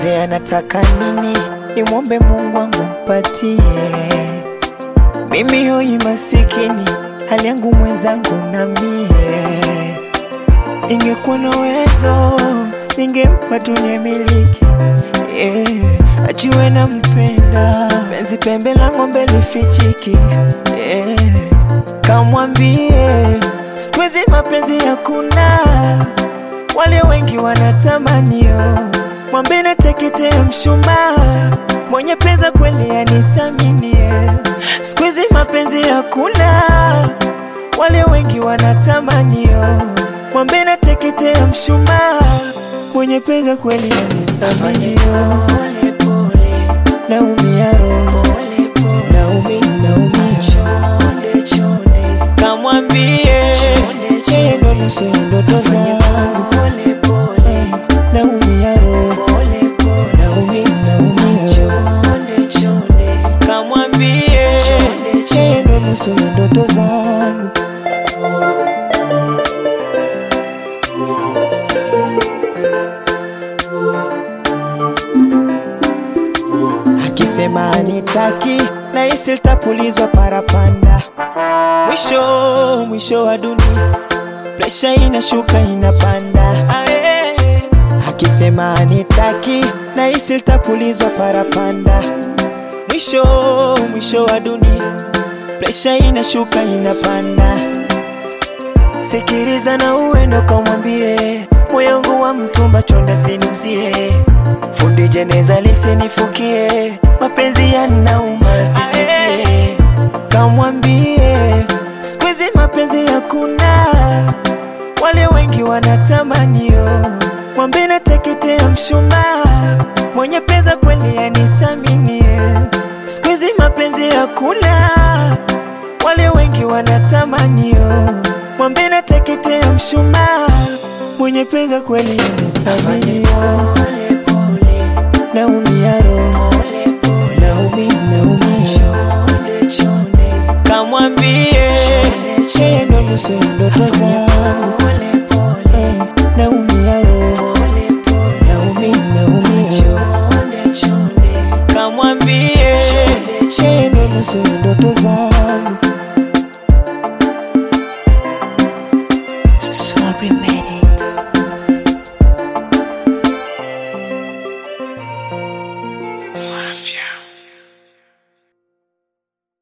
Niulize anataka nini, nimwombe Mungu wangu mpatie. Mimi hoi masikini, hali yangu mwenzangu na mie. Ningekuwa na uwezo, ningempa dunia miliki. Ajue na mpenda, penzi pembe la ng'ombe lifichiki. Kamwambie, siku hizi mapenzi hakuna, wale wengi wanatamanio. Mwambie nateketea mshumaa, mwenye pesa kweli anithaminie. Siku hizi mapenzi hakuna, wale wengi wanatamanio. Mwambie nateketea mshumaa, mwenye pesa kweli anithaminio. Pole pole, naumia roho. Pole pole, naumia chonde chonde. Kamwambie, ndo nusu ya ndoto zangu. Pole pole, naumia roho. Pole pole, naumia chonde chonde. Kamwambie, ndo nusu ya ndoto zangu. Akisema anitaki, na hisi litapulizwa parapanda. Mwisho wa dunia, presha inashuka inapanda. Akisema anitaki, na hisi litapulizwa parapanda. Mwisho wa dunia, presha inashuka inapanda. Sikiriza na uendo kamwambie, moyo wangu wa mtumba chonda sinuzie. Fundi jeneza lisinifukie, mapenzi yanauma sisikie. Kamwambie, siku hizi mapenzi hakuna, wale wengi wanatamanio. Mwambie nateketea mshumaa, mwenye pesa kweli anithaminie. Siku hizi mapenzi hakuna, wale wengi wanatamanio. Mwambie nateketea mshumaa, mwenye pesa kweli anithaminio. Pole pole, naumia roho. Pole pole, naumia chonde chonde. Kamwambie, ndo nusu ya ndoto zangu.